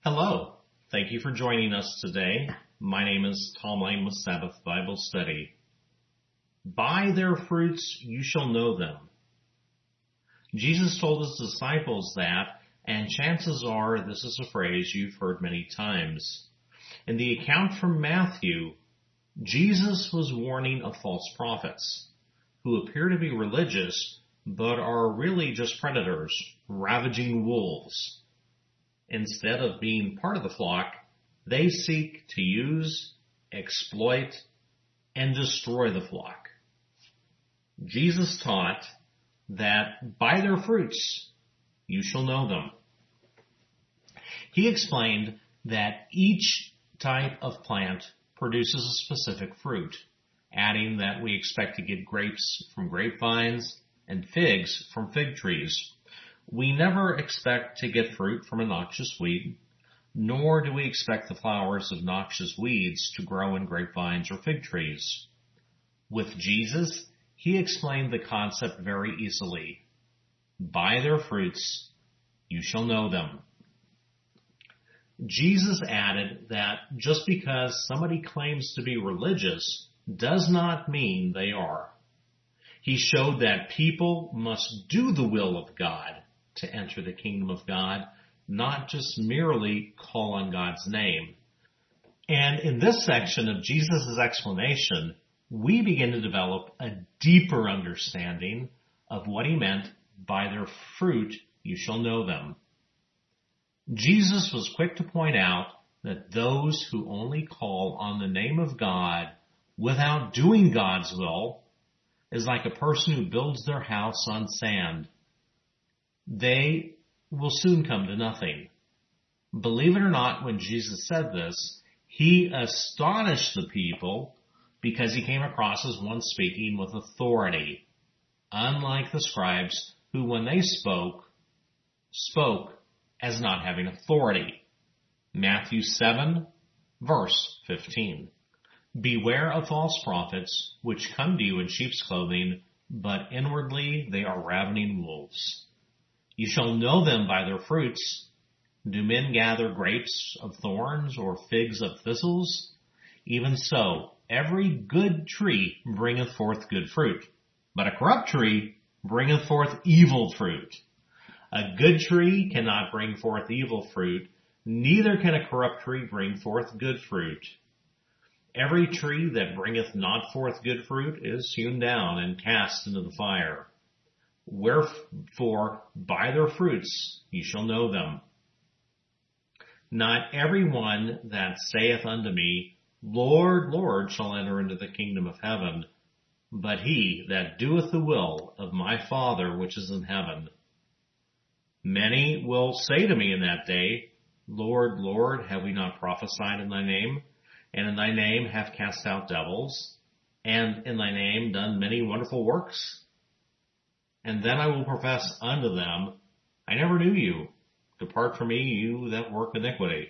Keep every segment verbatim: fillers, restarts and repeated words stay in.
Hello. Thank you for joining us today. My name is Tom Lane with Sabbath Bible Study. By their fruits you shall know them. Jesus told his disciples that, and chances are this is a phrase you've heard many times. In the account from Matthew, Jesus was warning of false prophets who appear to be religious but are really just predators, ravaging wolves. Instead of being part of the flock, they seek to use, exploit, and destroy the flock. Jesus taught that by their fruits you shall know them. He explained that each type of plant produces a specific fruit, adding that we expect to get grapes from grapevines and figs from fig trees. We never expect to get fruit from a noxious weed, nor do we expect the flowers of noxious weeds to grow in grapevines or fig trees. With Jesus, he explained the concept very easily. By their fruits you shall know them. Jesus added that just because somebody claims to be religious does not mean they are. He showed that people must do the will of God to enter the kingdom of God, not just merely call on God's name. And in this section of Jesus' explanation, we begin to develop a deeper understanding of what he meant by their fruit you shall know them. Jesus was quick to point out that those who only call on the name of God without doing God's will is like a person who builds their house on sand. They will soon come to nothing. Believe it or not, when Jesus said this, he astonished the people because he came across as one speaking with authority, unlike the scribes who, when they spoke, spoke as not having authority. Matthew seven, verse fifteen. Beware of false prophets, which come to you in sheep's clothing, but inwardly they are ravening wolves. You shall know them by their fruits. Do men gather grapes of thorns or figs of thistles? Even so, every good tree bringeth forth good fruit, but a corrupt tree bringeth forth evil fruit. A good tree cannot bring forth evil fruit, neither can a corrupt tree bring forth good fruit. Every tree that bringeth not forth good fruit is hewn down and cast into the fire. Wherefore, by their fruits ye shall know them. Not every one that saith unto me, Lord, Lord, shall enter into the kingdom of heaven, but he that doeth the will of my Father which is in heaven. Many will say to me in that day, Lord, Lord, have we not prophesied in thy name? And in thy name have cast out devils? And in thy name done many wonderful works? And then I will profess unto them, I never knew you. Depart from me, you that work iniquity.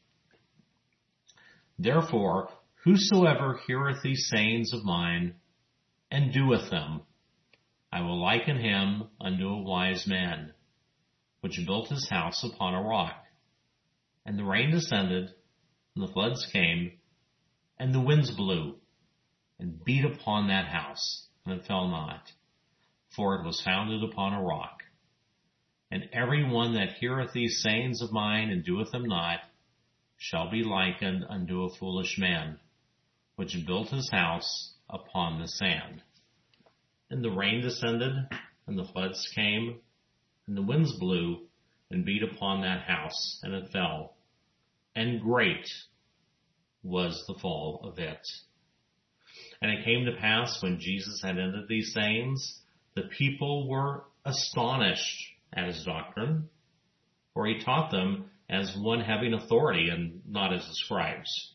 Therefore, whosoever heareth these sayings of mine, and doeth them, I will liken him unto a wise man, which built his house upon a rock. And the rain descended, and the floods came, and the winds blew, and beat upon that house, and it fell not. For it was founded upon a rock. And every one that heareth these sayings of mine and doeth them not shall be likened unto a foolish man, which built his house upon the sand. And the rain descended, and the floods came, and the winds blew, and beat upon that house, and it fell. And great was the fall of it. And it came to pass, when Jesus had ended these sayings, the people were astonished at his doctrine, for he taught them as one having authority and not as the scribes.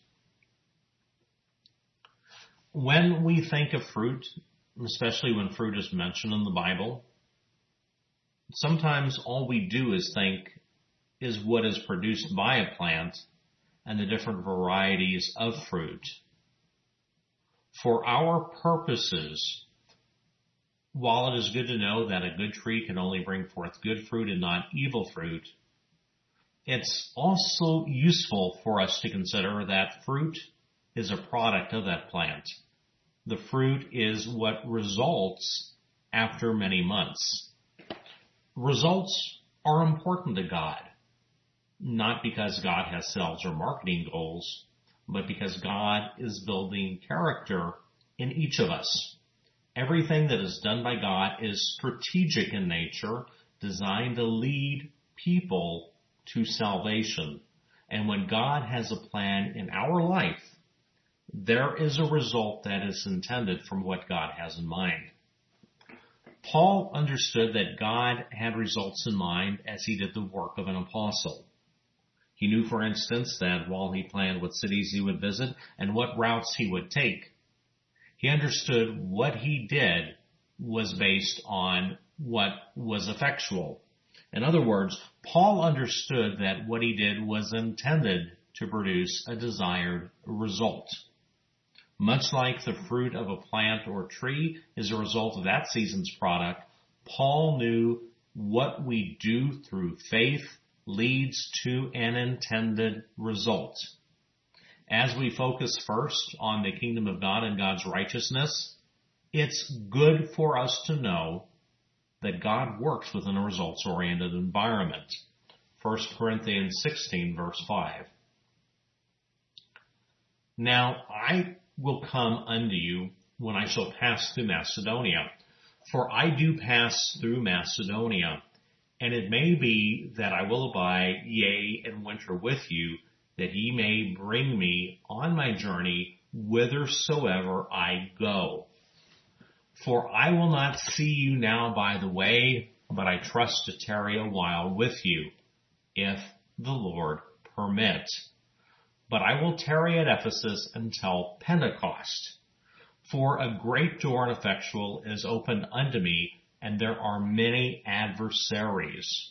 When we think of fruit, especially when fruit is mentioned in the Bible, sometimes all we do is think is what is produced by a plant and the different varieties of fruit. For our purposes, while it is good to know that a good tree can only bring forth good fruit and not evil fruit, It's also useful for us to consider that fruit is a product of that plant. The fruit is what results after many months. Results are important to God, not because God has sales or marketing goals, but because God is building character in each of us. Everything that is done by God is strategic in nature, designed to lead people to salvation. And when God has a plan in our life, there is a result that is intended from what God has in mind. Paul understood that God had results in mind as he did the work of an apostle. He knew, for instance, that while he planned what cities he would visit and what routes he would take, he understood what he did was based on what was effectual. In other words, Paul understood that what he did was intended to produce a desired result. Much like the fruit of a plant or tree is a result of that season's product, Paul knew what we do through faith leads to an intended result. As we focus first on the kingdom of God and God's righteousness, it's good for us to know that God works within a results-oriented environment. First Corinthians sixteen, verse five. Now I will come unto you when I shall pass through Macedonia, for I do pass through Macedonia, and it may be that I will abide, yea, and winter with you, that ye may bring me on my journey whithersoever I go. For I will not see you now by the way, but I trust to tarry a while with you, if the Lord permit. But I will tarry at Ephesus until Pentecost. For a great door and effectual is opened unto me, and there are many adversaries.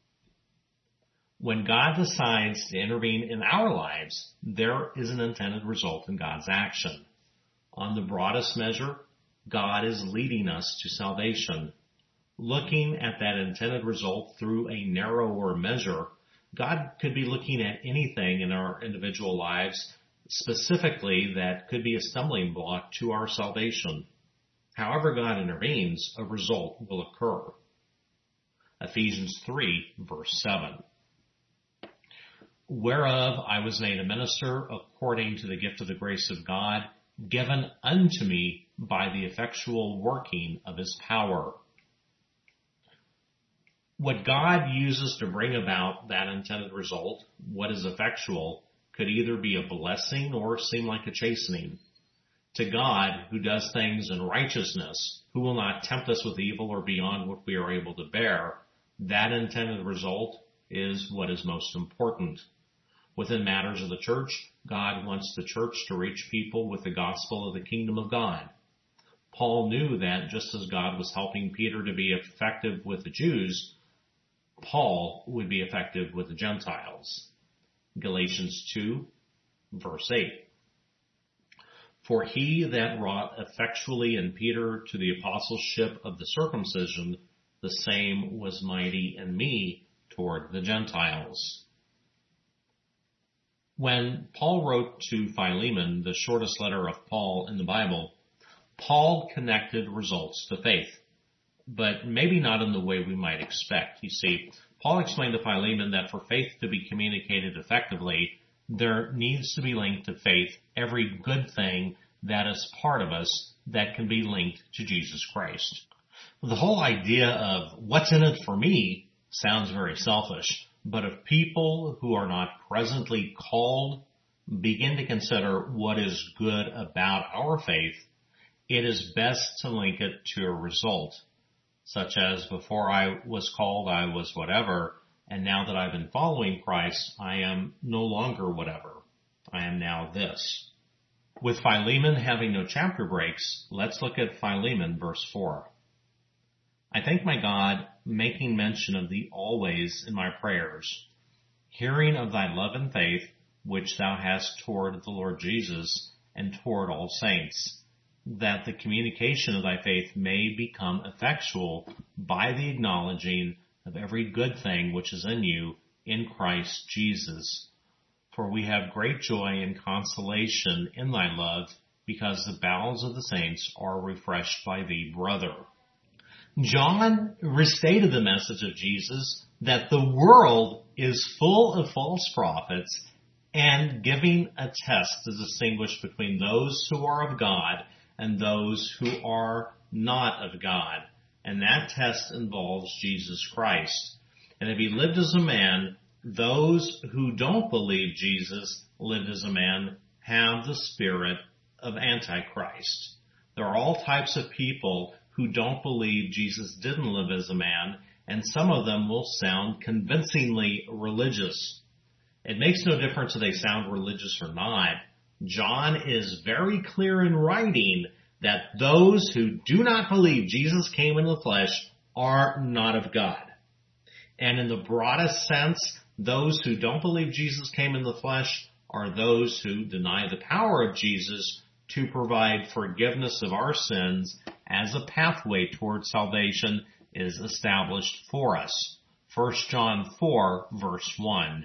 When God decides to intervene in our lives, there is an intended result in God's action. On the broadest measure, God is leading us to salvation. Looking at that intended result through a narrower measure, God could be looking at anything in our individual lives specifically that could be a stumbling block to our salvation. However God intervenes, a result will occur. Ephesians three, verse seven. Whereof I was made a minister according to the gift of the grace of God, given unto me by the effectual working of his power. What God uses to bring about that intended result, what is effectual, could either be a blessing or seem like a chastening. To God, who does things in righteousness, who will not tempt us with evil or beyond what we are able to bear, that intended result is what is most important. Within matters of the church, God wants the church to reach people with the gospel of the kingdom of God. Paul knew that just as God was helping Peter to be effective with the Jews, Paul would be effective with the Gentiles. Galatians two, verse eight. For he that wrought effectually in Peter to the apostleship of the circumcision, the same was mighty in me toward the Gentiles. When Paul wrote to Philemon, the shortest letter of Paul in the Bible, Paul connected results to faith, but maybe not in the way we might expect. You see, Paul explained to Philemon that for faith to be communicated effectively, there needs to be linked to faith every good thing that is part of us that can be linked to Jesus Christ. The whole idea of what's in it for me sounds very selfish, but if people who are not presently called begin to consider what is good about our faith, it is best to link it to a result, such as before I was called I was whatever, and now that I've been following Christ, I am no longer whatever. I am now this. With Philemon having no chapter breaks, let's look at Philemon verse four. I thank my God, making mention of thee always in my prayers, hearing of thy love and faith, which thou hast toward the Lord Jesus and toward all saints, that the communication of thy faith may become effectual by the acknowledging of every good thing which is in you in Christ Jesus. For we have great joy and consolation in thy love, because the bowels of the saints are refreshed by thee, brother. John restated the message of Jesus that the world is full of false prophets, and giving a test to distinguish between those who are of God and those who are not of God. And that test involves Jesus Christ. And if he lived as a man, those who don't believe Jesus lived as a man have the spirit of Antichrist. There are all types of people who don't believe Jesus didn't live as a man, and some of them will sound convincingly religious. It makes no difference if they sound religious or not. John is very clear in writing that those who do not believe Jesus came in the flesh are not of God. And in the broadest sense, those who don't believe Jesus came in the flesh are those who deny the power of Jesus to provide forgiveness of our sins as a pathway toward salvation is established for us. First John four, verse one.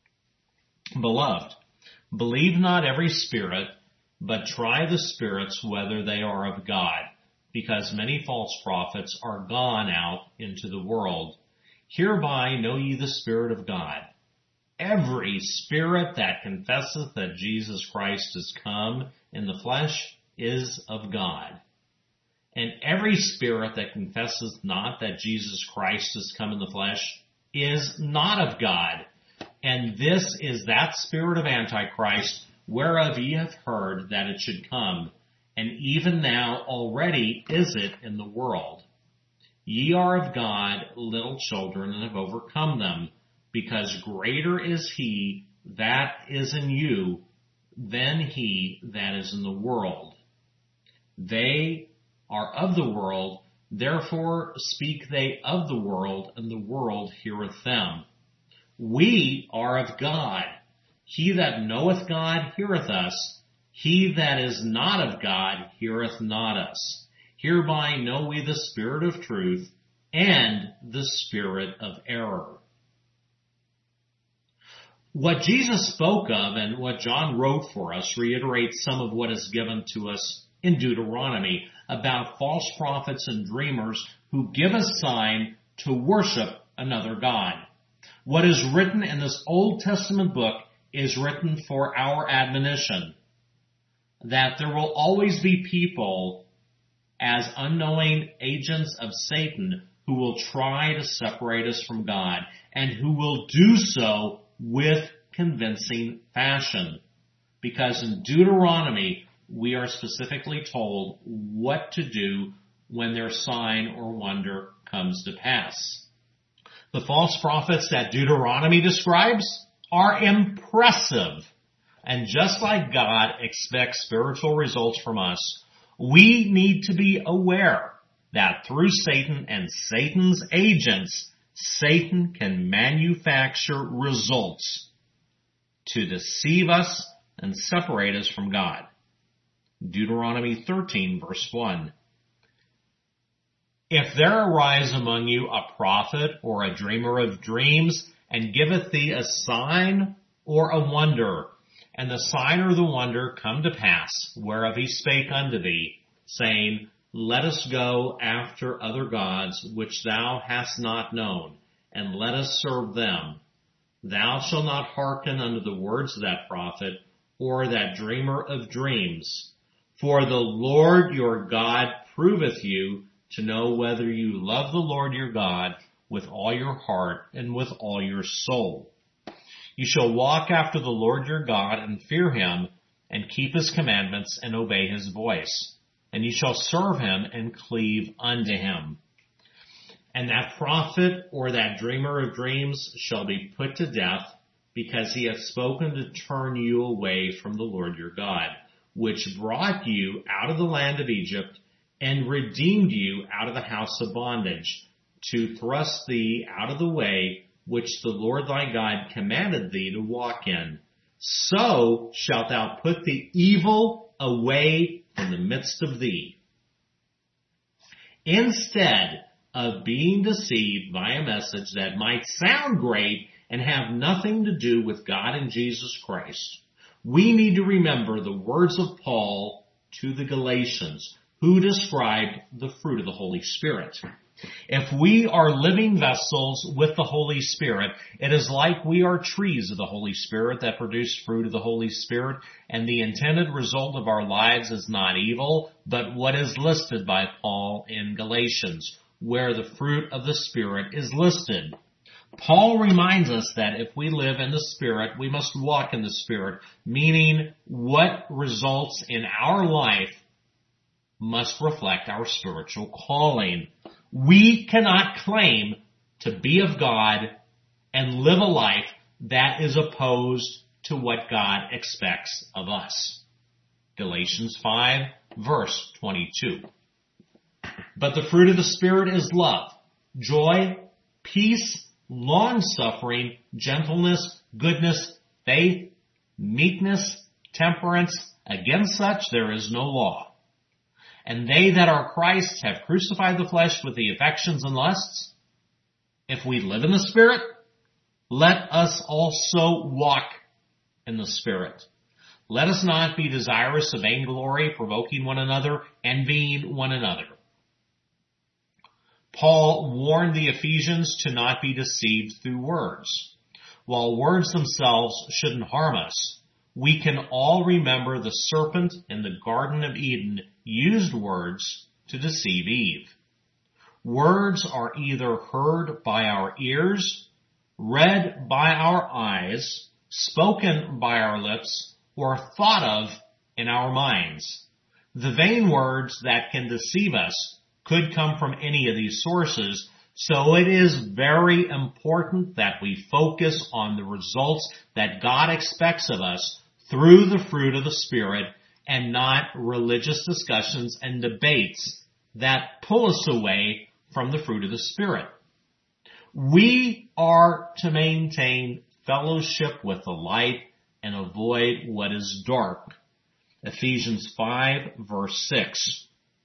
Beloved, believe not every spirit, but try the spirits whether they are of God, because many false prophets are gone out into the world. Hereby know ye the Spirit of God. Every spirit that confesseth that Jesus Christ is come in the flesh is of God. And every spirit that confesseth not that Jesus Christ is come in the flesh is not of God. And this is that spirit of Antichrist, whereof ye have heard that it should come, and even now already is it in the world. Ye are of God, little children, and have overcome them, because greater is he that is in you than he that is in the world. They are of the world, therefore speak they of the world, and the world heareth them. We are of God. He that knoweth God heareth us. He that is not of God heareth not us. Hereby know we the spirit of truth and the spirit of error. What Jesus spoke of and what John wrote for us reiterates some of what is given to us in Deuteronomy about false prophets and dreamers who give a sign to worship another god. What is written in this Old Testament book is written for our admonition, that there will always be people as unknowing agents of Satan who will try to separate us from God, and who will do so with convincing fashion. Because in Deuteronomy, we are specifically told what to do when their sign or wonder comes to pass. The false prophets that Deuteronomy describes are impressive. And just like God expects spiritual results from us, we need to be aware that through Satan and Satan's agents, Satan can manufacture results to deceive us and separate us from God. Deuteronomy thirteen, verse one. If there arise among you a prophet or a dreamer of dreams, and giveth thee a sign or a wonder, and the sign or the wonder come to pass, whereof he spake unto thee, saying, Let us go after other gods which thou hast not known, and let us serve them. Thou shalt not hearken unto the words of that prophet, or that dreamer of dreams. For the Lord your God proveth you to know whether you love the Lord your God with all your heart and with all your soul. You shall walk after the Lord your God and fear him, and keep his commandments and obey his voice. And you shall serve him and cleave unto him. And that prophet or that dreamer of dreams shall be put to death, because he hath spoken to turn you away from the Lord your God, which brought you out of the land of Egypt, and redeemed you out of the house of bondage, to thrust thee out of the way which the Lord thy God commanded thee to walk in. So shalt thou put the evil away in the midst of thee. Instead of being deceived by a message that might sound great and have nothing to do with God and Jesus Christ, we need to remember the words of Paul to the Galatians, who described the fruit of the Holy Spirit. If we are living vessels with the Holy Spirit, it is like we are trees of the Holy Spirit that produce fruit of the Holy Spirit, and the intended result of our lives is not evil, but what is listed by Paul in Galatians, where the fruit of the Spirit is listed. Paul reminds us that if we live in the Spirit, we must walk in the Spirit, meaning what results in our life must reflect our spiritual calling. We cannot claim to be of God and live a life that is opposed to what God expects of us. Galatians five, verse twenty-two. But the fruit of the Spirit is love, joy, peace, long-suffering, gentleness, goodness, faith, meekness, temperance. Against such there is no law. And they that are Christ's have crucified the flesh with the affections and lusts. If we live in the Spirit, let us also walk in the Spirit. Let us not be desirous of vainglory, provoking one another, envying one another. Paul warned the Ephesians to not be deceived through words. While words themselves shouldn't harm us, we can all remember the serpent in the Garden of Eden used words to deceive Eve. Words are either heard by our ears, read by our eyes, spoken by our lips, or thought of in our minds. The vain words that can deceive us could come from any of these sources, so it is very important that we focus on the results that God expects of us through the fruit of the Spirit, and not religious discussions and debates that pull us away from the fruit of the Spirit. We are to maintain fellowship with the light and avoid what is dark. Ephesians five, verse six.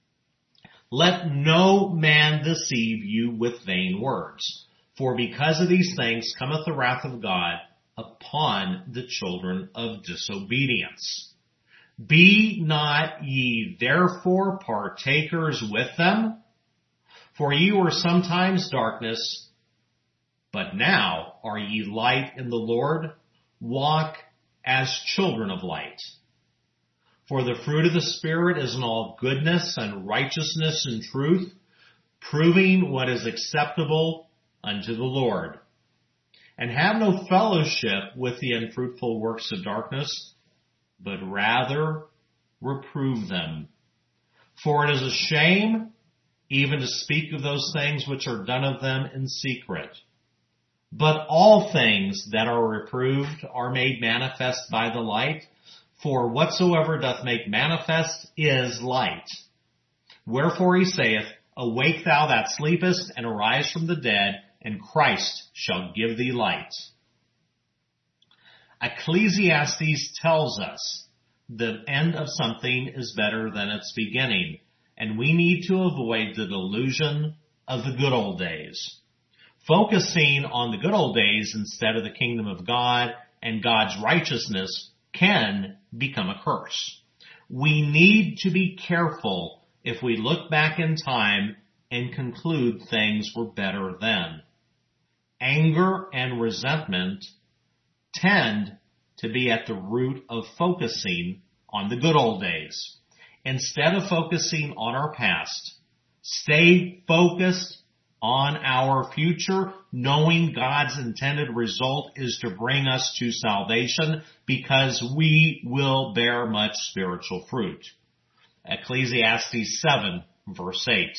Let no man deceive you with vain words, for because of these things cometh the wrath of God upon the children of disobedience. Be not ye therefore partakers with them, for ye were sometimes darkness, but now are ye light in the Lord. Walk as children of light. For the fruit of the Spirit is in all goodness and righteousness and truth, proving what is acceptable unto the Lord. And have no fellowship with the unfruitful works of darkness, but rather reprove them. For it is a shame even to speak of those things which are done of them in secret. But all things that are reproved are made manifest by the light, for whatsoever doth make manifest is light. Wherefore he saith, Awake thou that sleepest, and arise from the dead, and Christ shall give thee light. Ecclesiastes tells us the end of something is better than its beginning, and we need to avoid the delusion of the good old days. Focusing on the good old days instead of the kingdom of God and God's righteousness can become a curse. We need to be careful if we look back in time and conclude things were better then. Anger and resentment tend to be at the root of focusing on the good old days. Instead of focusing on our past, stay focused on our future, knowing God's intended result is to bring us to salvation, because we will bear much spiritual fruit. Ecclesiastes seven, verse eight.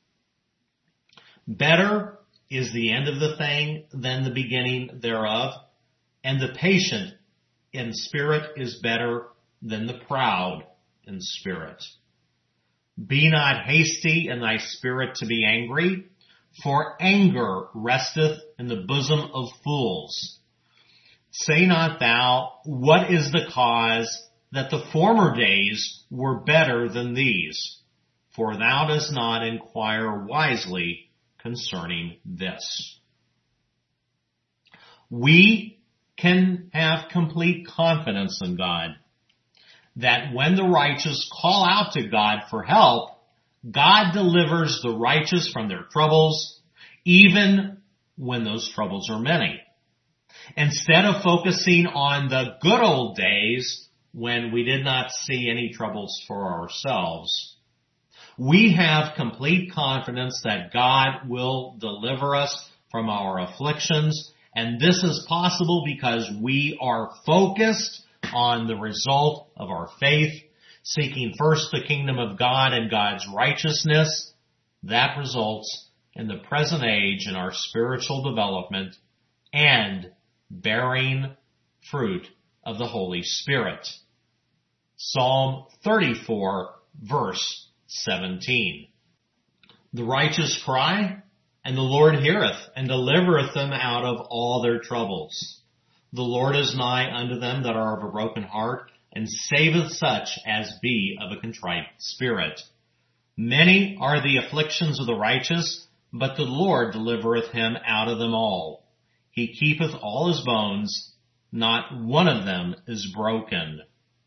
Better is the end of the thing than the beginning thereof, and the patient in spirit is better than the proud in spirit. Be not hasty in thy spirit to be angry, for anger resteth in the bosom of fools. Say not thou, what is the cause that the former days were better than these? For thou dost not inquire wisely concerning this. We can have complete confidence in God that when the righteous call out to God for help, God delivers the righteous from their troubles, even when those troubles are many. Instead of focusing on the good old days when we did not see any troubles for ourselves, we have complete confidence that God will deliver us from our afflictions, and this is possible because we are focused on the result of our faith, seeking first the kingdom of God and God's righteousness. That results in the present age in our spiritual development and bearing fruit of the Holy Spirit. Psalm thirty-four, verse seventeen. The righteous cry, and the Lord heareth, and delivereth them out of all their troubles. The Lord is nigh unto them that are of a broken heart, and saveth such as be of a contrite spirit. Many are the afflictions of the righteous, but the Lord delivereth him out of them all. He keepeth all his bones, not one of them is broken.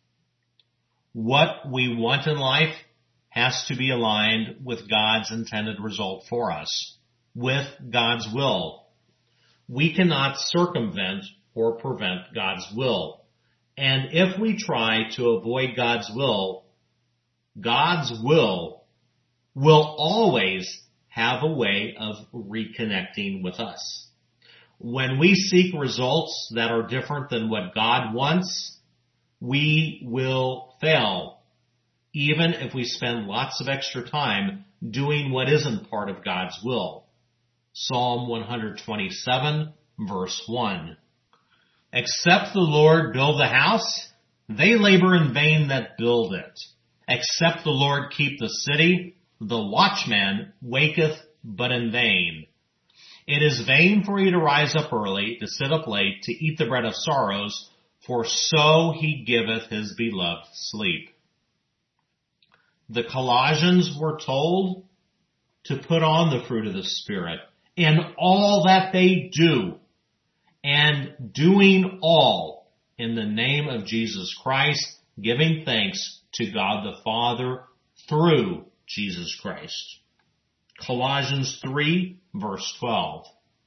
What we want in life has to be aligned with God's intended result for us, with God's will. We cannot circumvent or prevent God's will. And if we try to avoid God's will, God's will will always have a way of reconnecting with us. When we seek results that are different than what God wants, we will fail, even if we spend lots of extra time doing what isn't part of God's will. Psalm one twenty-seven, verse one. Except the Lord build the house, they labor in vain that build it. Except the Lord keep the city, the watchman waketh but in vain. It is vain for you to rise up early, to sit up late, to eat the bread of sorrows, for so he giveth his beloved sleep. The Colossians were told to put on the fruit of the Spirit in all that they do, and doing all in the name of Jesus Christ, giving thanks to God the Father through Jesus Christ. Colossians three, verse twelve.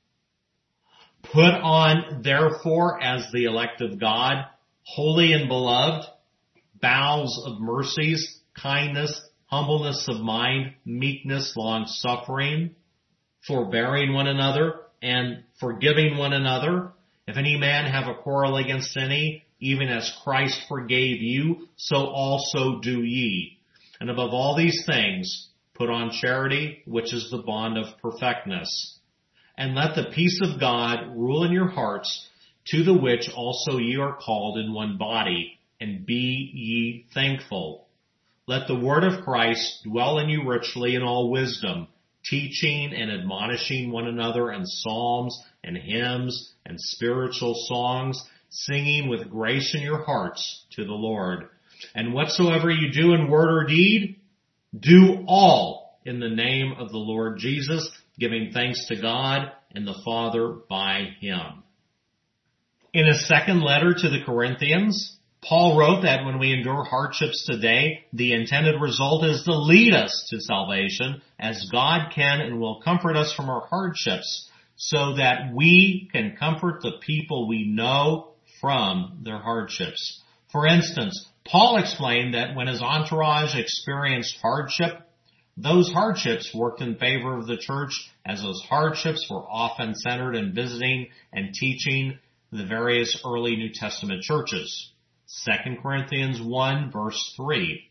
Put on, therefore, as the elect of God, holy and beloved, bowels of mercies, kindness, humbleness of mind, meekness, long-suffering, forbearing one another, and forgiving one another. If any man have a quarrel against any, even as Christ forgave you, so also do ye. And above all these things, put on charity, which is the bond of perfectness. And let the peace of God rule in your hearts, to the which also ye are called in one body, and be ye thankful. Let the word of Christ dwell in you richly in all wisdom, teaching and admonishing one another in psalms and hymns and spiritual songs, singing with grace in your hearts to the Lord. And whatsoever you do in word or deed, do all in the name of the Lord Jesus, giving thanks to God and the Father by him. In his second letter to the Corinthians, Paul wrote that when we endure hardships today, the intended result is to lead us to salvation, as God can and will comfort us from our hardships, so that we can comfort the people we know from their hardships. For instance, Paul explained that when his entourage experienced hardship, those hardships worked in favor of the church, as those hardships were often centered in visiting and teaching the various early New Testament churches. Second Corinthians one, verse three.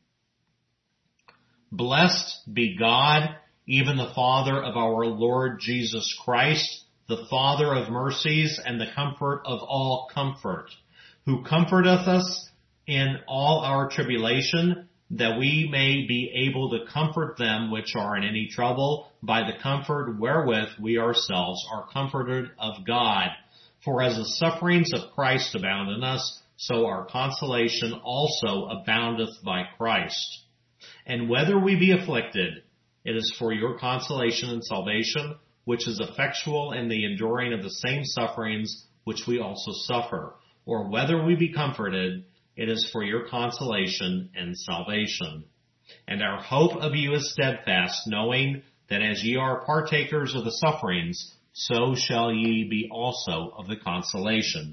Blessed be God, even the Father of our Lord Jesus Christ, the Father of mercies and the comfort of all comfort, who comforteth us in all our tribulation, that we may be able to comfort them which are in any trouble by the comfort wherewith we ourselves are comforted of God. For as the sufferings of Christ abound in us, so our consolation also aboundeth by Christ. And whether we be afflicted, it is for your consolation and salvation, which is effectual in the enduring of the same sufferings which we also suffer. Or whether we be comforted, it is for your consolation and salvation. And our hope of you is steadfast, knowing that as ye are partakers of the sufferings, so shall ye be also of the consolation.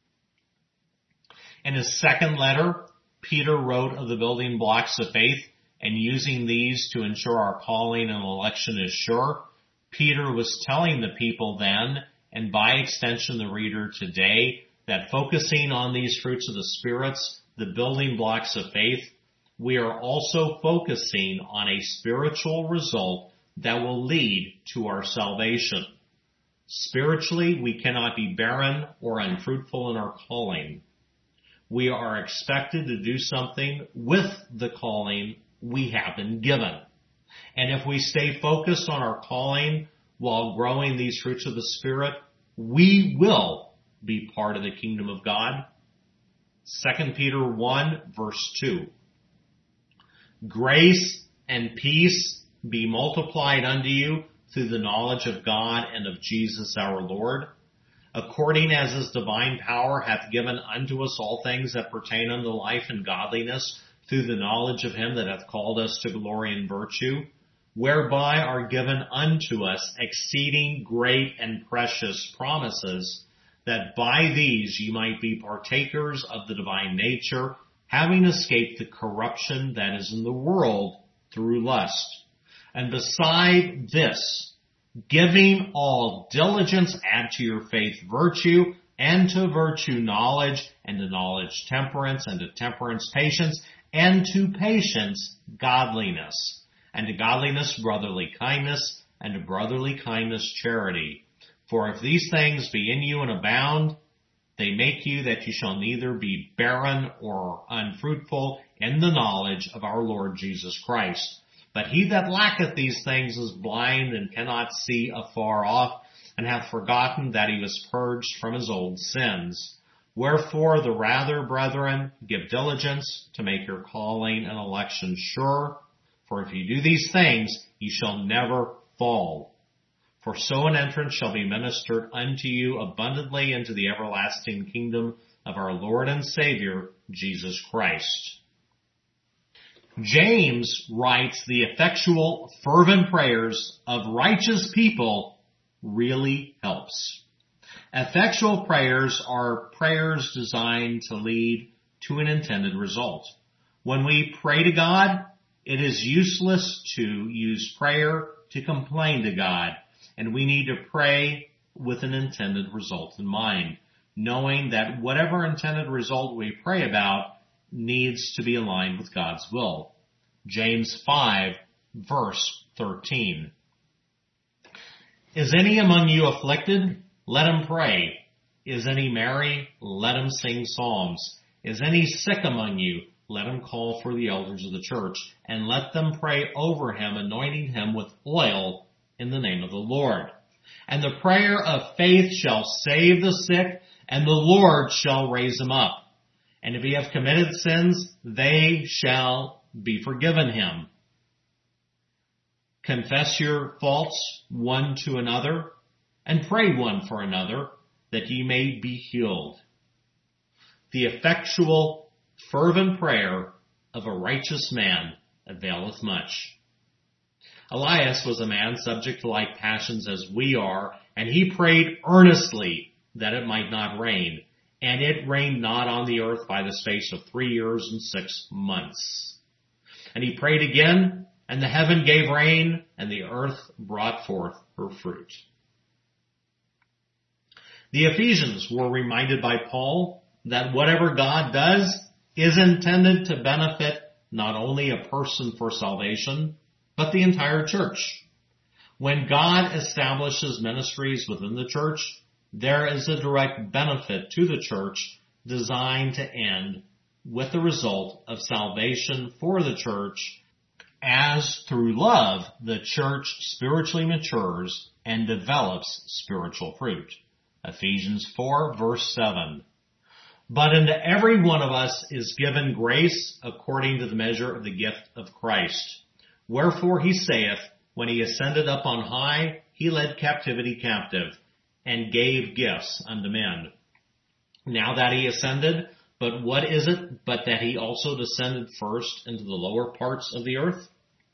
In his second letter, Peter wrote of the building blocks of faith, and using these to ensure our calling and election is sure. Peter was telling the people then, and by extension the reader today, that focusing on these fruits of the spirits, the building blocks of faith, we are also focusing on a spiritual result that will lead to our salvation. Spiritually, we cannot be barren or unfruitful in our calling. We are expected to do something with the calling we have been given. And if we stay focused on our calling while growing these fruits of the Spirit, we will be part of the kingdom of God. Second Peter one, verse two. Grace and peace be multiplied unto you through the knowledge of God and of Jesus our Lord, according as his divine power hath given unto us all things that pertain unto life and godliness, through the knowledge of him that hath called us to glory and virtue, whereby are given unto us exceeding great and precious promises, that by these ye might be partakers of the divine nature, having escaped the corruption that is in the world through lust. And beside this, giving all diligence, add to your faith virtue, and to virtue knowledge, and to knowledge temperance, and to temperance patience, and to patience godliness, and to godliness brotherly kindness, and to brotherly kindness charity. For if these things be in you and abound, they make you that you shall neither be barren or unfruitful in the knowledge of our Lord Jesus Christ. But he that lacketh these things is blind and cannot see afar off, and hath forgotten that he was purged from his old sins. Wherefore the rather, brethren, give diligence to make your calling and election sure. For if you do these things, ye shall never fall. For so an entrance shall be ministered unto you abundantly into the everlasting kingdom of our Lord and Savior, Jesus Christ. James writes, the effectual, fervent prayers of righteous people really helps. Effectual prayers are prayers designed to lead to an intended result. When we pray to God, it is useless to use prayer to complain to God, and we need to pray with an intended result in mind, knowing that whatever intended result we pray about needs to be aligned with God's will. James five, verse thirteen. Is any among you afflicted? Let him pray. Is any merry? Let him sing psalms. Is any sick among you? Let him call for the elders of the church, and let them pray over him, anointing him with oil in the name of the Lord. And the prayer of faith shall save the sick, and the Lord shall raise him up. And if he have committed sins, they shall be forgiven him. Confess your faults one to another, and pray one for another, that ye may be healed. The effectual, fervent prayer of a righteous man availeth much. Elias was a man subject to like passions as we are, and he prayed earnestly that it might not rain. And it rained not on the earth by the space of three years and six months. And he prayed again, and the heaven gave rain, and the earth brought forth her fruit. The Ephesians were reminded by Paul that whatever God does is intended to benefit not only a person for salvation, but the entire church. When God establishes ministries within the church, there is a direct benefit to the church designed to end with the result of salvation for the church, as through love the church spiritually matures and develops spiritual fruit. Ephesians four, verse seven. But unto every one of us is given grace according to the measure of the gift of Christ. Wherefore he saith, when he ascended up on high, he led captivity captive, and gave gifts unto men. Now that he ascended, but what is it but that he also descended first into the lower parts of the earth?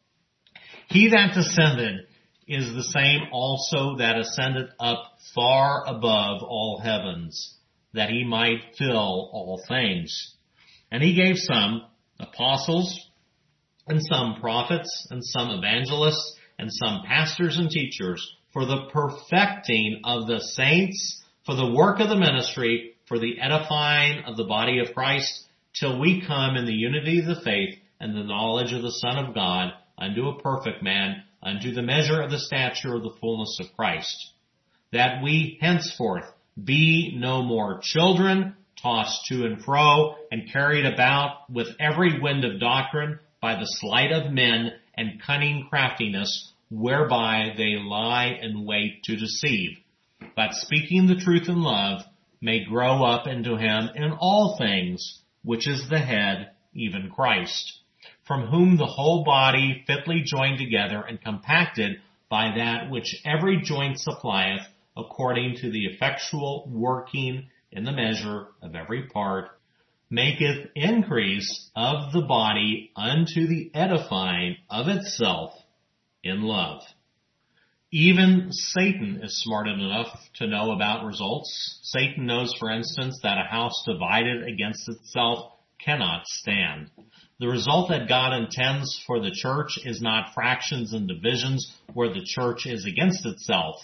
He that descended is the same also that ascended up far above all heavens, that he might fill all things. And he gave some apostles, and some prophets, and some evangelists, and some pastors and teachers, for the perfecting of the saints, for the work of the ministry, for the edifying of the body of Christ, till we come in the unity of the faith and the knowledge of the Son of God, unto a perfect man, unto the measure of the stature of the fullness of Christ, that we henceforth be no more children, tossed to and fro, and carried about with every wind of doctrine by the sleight of men and cunning craftiness, whereby they lie in wait to deceive, but speaking the truth in love, may grow up into him in all things, which is the head, even Christ, from whom the whole body fitly joined together and compacted by that which every joint supplieth, according to the effectual working in the measure of every part, maketh increase of the body unto the edifying of itself in love. Even Satan is smart enough to know about results. Satan knows, for instance, that a house divided against itself cannot stand. The result that God intends for the church is not fractions and divisions where the church is against itself.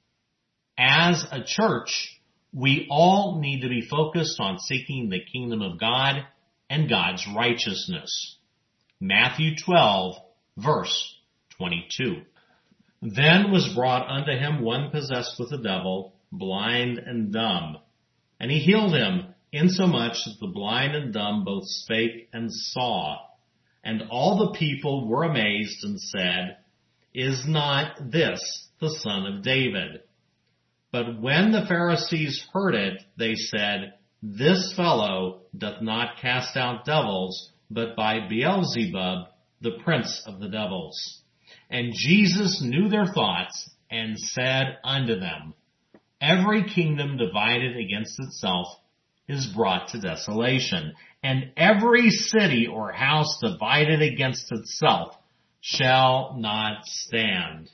As a church, we all need to be focused on seeking the kingdom of God and God's righteousness. Matthew twelve, verse twenty-two. Then was brought unto him one possessed with a devil, blind and dumb. And he healed him, insomuch that the blind and dumb both spake and saw. And all the people were amazed and said, Is not this the son of David? But when the Pharisees heard it, they said, This fellow doth not cast out devils, but by Beelzebub, the prince of the devils. And Jesus knew their thoughts, and said unto them, Every kingdom divided against itself is brought to desolation, and every city or house divided against itself shall not stand.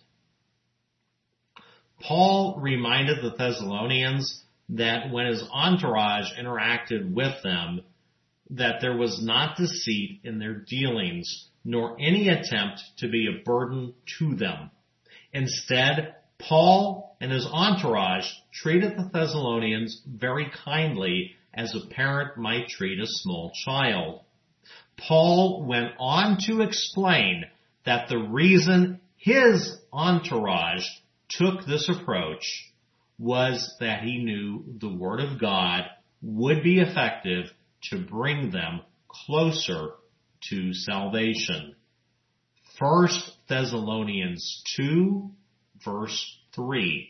Paul reminded the Thessalonians that when his entourage interacted with them, that there was not deceit in their dealings, nor any attempt to be a burden to them. Instead, Paul and his entourage treated the Thessalonians very kindly, as a parent might treat a small child. Paul went on to explain that the reason his entourage took this approach was that he knew the Word of God would be effective to bring them closer to salvation. First Thessalonians two, verse three.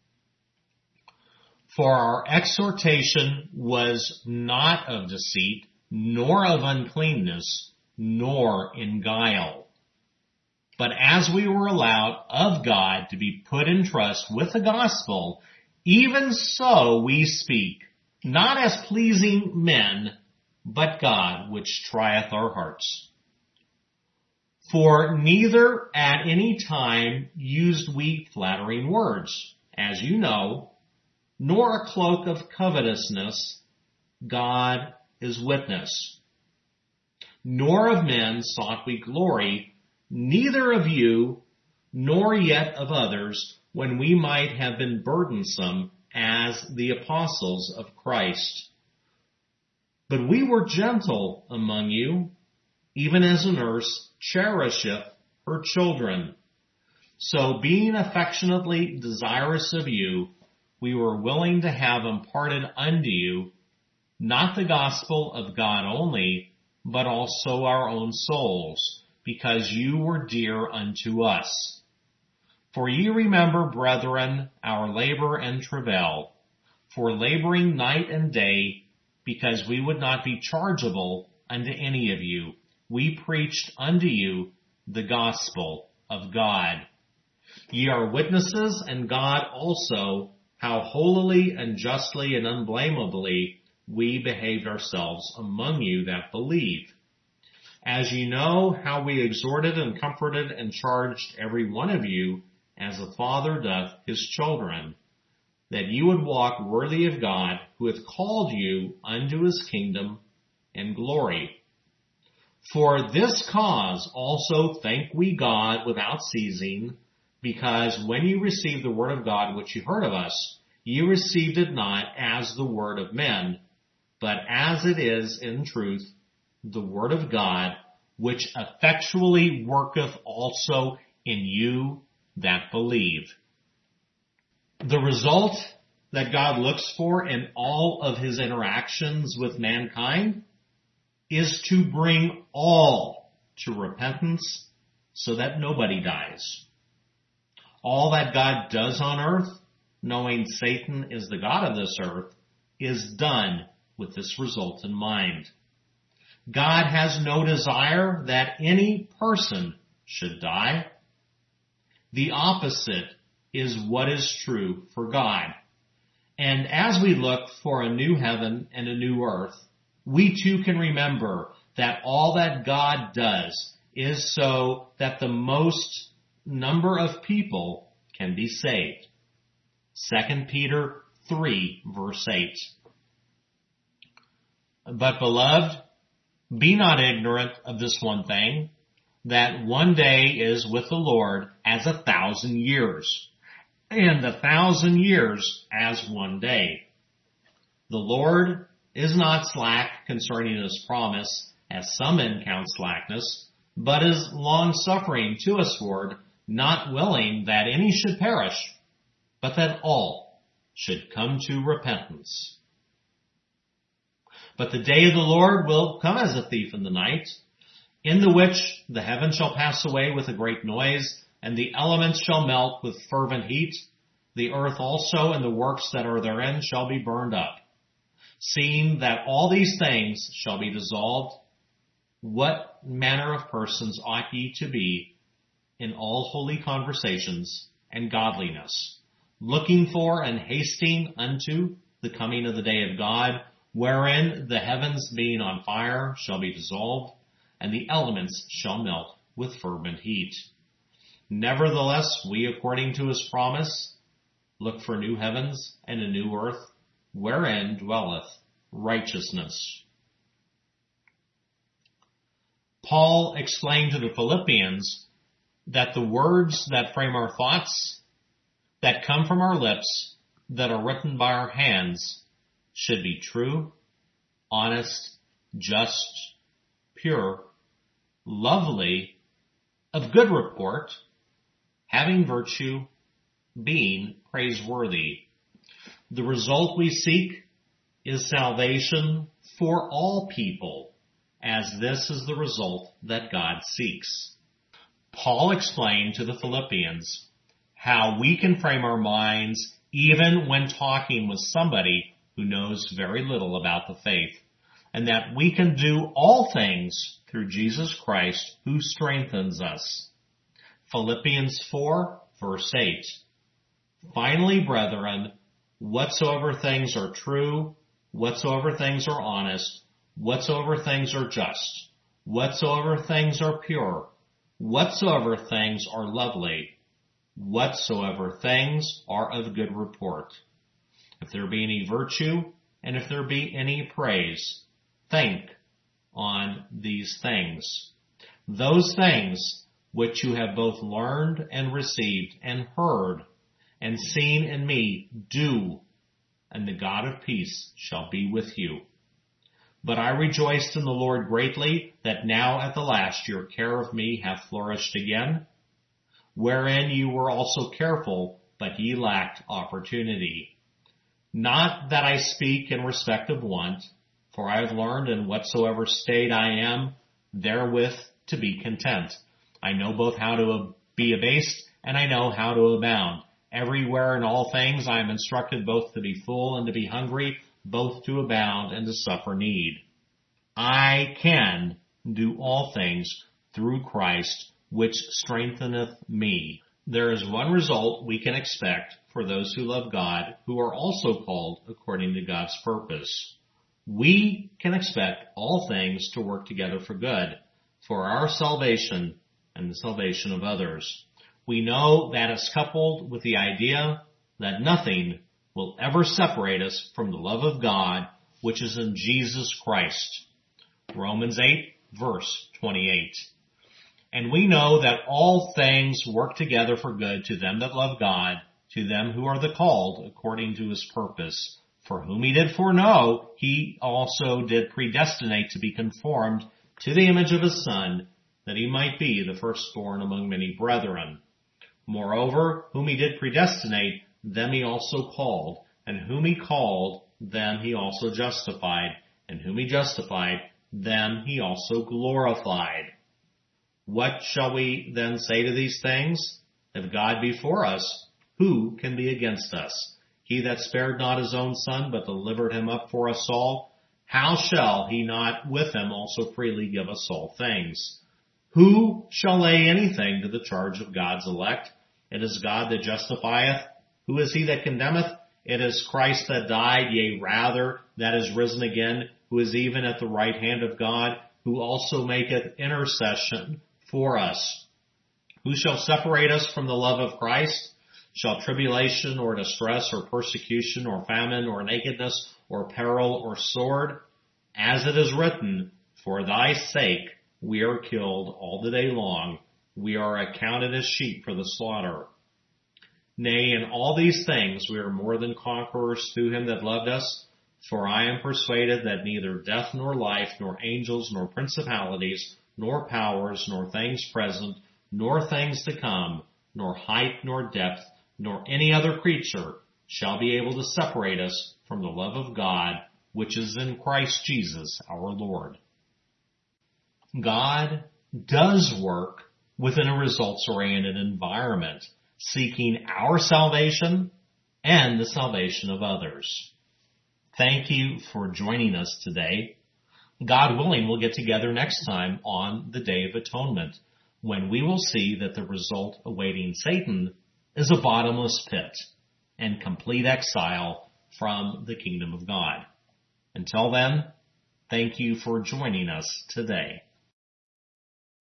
For our exhortation was not of deceit, nor of uncleanness, nor in guile. But as we were allowed of God to be put in trust with the gospel, even so we speak, not as pleasing men, but God which trieth our hearts. For neither at any time used we flattering words, as you know, nor a cloak of covetousness, God is witness. Nor of men sought we glory, neither of you, nor yet of others, when we might have been burdensome as the apostles of Christ. But we were gentle among you, even as a nurse cherisheth her children. So being affectionately desirous of you, we were willing to have imparted unto you not the gospel of God only, but also our own souls, because you were dear unto us. For ye remember, brethren, our labor and travail, for laboring night and day, because we would not be chargeable unto any of you, we preached unto you the gospel of God. Ye are witnesses, and God also, how holily and justly and unblameably we behaved ourselves among you that believe. As ye know how we exhorted and comforted and charged every one of you, as a father doth his children, that ye would walk worthy of God, who hath called you unto his kingdom and glory. For this cause also thank we God without ceasing, because when ye received the word of God which ye heard of us, ye received it not as the word of men, but as it is in truth the word of God, which effectually worketh also in you that believe. The result that God looks for in all of his interactions with mankind is to bring all to repentance so that nobody dies. All that God does on earth, knowing Satan is the god of this earth, is done with this result in mind. God has no desire that any person should die. The opposite is what is true for God. And as we look for a new heaven and a new earth, we too can remember that all that God does is so that the most number of people can be saved. Second Peter three, verse eight. But beloved, be not ignorant of this one thing, that one day is with the Lord as a thousand years, and a thousand years as one day. The Lord is not slack concerning his promise, as some men count slackness, but is long-suffering to usward, not willing that any should perish, but that all should come to repentance. But the day of the Lord will come as a thief in the night, in the which the heavens shall pass away with a great noise, and the elements shall melt with fervent heat. The earth also and the works that are therein shall be burned up. Seeing that all these things shall be dissolved, what manner of persons ought ye to be in all holy conversations and godliness, looking for and hasting unto the coming of the day of God, wherein the heavens being on fire shall be dissolved, and the elements shall melt with fervent heat. Nevertheless, we, according to his promise, look for new heavens and a new earth, wherein dwelleth righteousness. Paul explained to the Philippians that the words that frame our thoughts, that come from our lips, that are written by our hands, should be true, honest, just, pure, lovely, of good report, having virtue, being praiseworthy. The result we seek is salvation for all people, as this is the result that God seeks. Paul explained to the Philippians how we can frame our minds even when talking with somebody who knows very little about the faith, and that we can do all things through Jesus Christ who strengthens us. Philippians four, verse eight. Finally, brethren, whatsoever things are true, whatsoever things are honest, whatsoever things are just, whatsoever things are pure, whatsoever things are lovely, whatsoever things are of good report. If there be any virtue, and if there be any praise, think on these things. Those things which you have both learned and received and heard and seen in me, do, and the God of peace shall be with you. But I rejoiced in the Lord greatly that now at the last your care of me hath flourished again, wherein you were also careful, but ye lacked opportunity. Not that I speak in respect of want, for I have learned in whatsoever state I am, therewith to be content. I know both how to be abased, and I know how to abound. Everywhere in all things I am instructed both to be full and to be hungry, both to abound and to suffer need. I can do all things through Christ, which strengtheneth me. there is one result we can expect for those who love God, who are also called according to God's purpose. We can expect all things to work together for good, for our salvation and the salvation of others. We know that is coupled with the idea that nothing will ever separate us from the love of God, which is in Jesus Christ. Romans eight, verse twenty-eight. And we know that all things work together for good to them that love God, to them who are the called according to his purpose. For whom he did foreknow, he also did predestinate to be conformed to the image of his Son, that he might be the firstborn among many brethren. Moreover, whom he did predestinate, them he also called, and whom he called, them he also justified, and whom he justified, them he also glorified. What shall we then say to these things? If God be for us, who can be against us? He that spared not his own Son, but delivered him up for us all, how shall he not with him also freely give us all things? Who shall lay anything to the charge of God's elect? It is God that justifieth. Who is he that condemneth? It is Christ that died, yea, rather, that is risen again, who is even at the right hand of God, who also maketh intercession for us. Who shall separate us from the love of Christ? Shall tribulation or distress or persecution or famine or nakedness or peril or sword? As it is written, for thy sake we are killed all the day long. We are accounted as sheep for the slaughter. Nay, in all these things we are more than conquerors through him that loved us. For I am persuaded that neither death nor life, nor angels, nor principalities, nor powers, nor things present, nor things to come, nor height, nor depth, nor any other creature shall be able to separate us from the love of God, which is in Christ Jesus our Lord. God does work within a results-oriented environment, seeking our salvation and the salvation of others. Thank you for joining us today. God willing, we'll get together next time on the Day of Atonement, when we will see that the result awaiting Satan is a bottomless pit and complete exile from the kingdom of God. Until then, thank you for joining us today.